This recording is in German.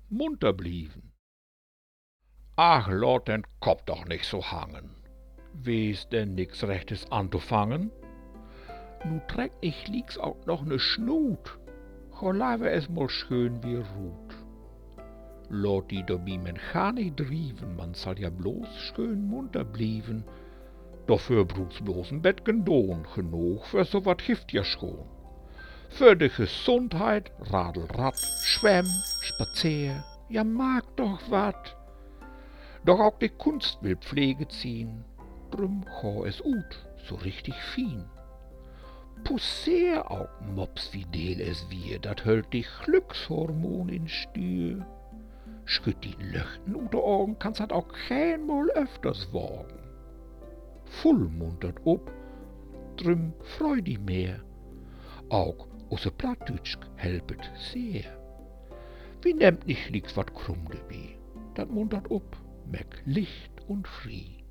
munter blieven. Ach, lot den Kopf doch nicht so hangen. Wees denn nix Rechtes anzufangen? Nu trägt ich lieks auch noch ne Schnut. Go lawe es mal schön wie ruht. Lot die dobie men gar nicht drieven, man soll ja bloß schön munter blieven. Dafür braucht's bloß ein Bettgen Dohn, genug für so wat Gift ja schon. Für de Gesundheit, Radelrad, Schwemm, Spazier, ja mag doch wat. Doch auch die Kunst will Pflege ziehen, drum go es ut, so richtig fien. Pusseer auch Mops wie Deel es wir, dat hölt die Glückshormon in Stür. Schütt die Löchten ut de Augen, kann's hat auch keinmal öfters wagen. Voll muntert ob, drum freu die mehr. Auch ose Plattdütsch helpet sehr. Wie nehmt nicht lieks wat krumm dabei, dat muntert ob, meck Licht und Fried.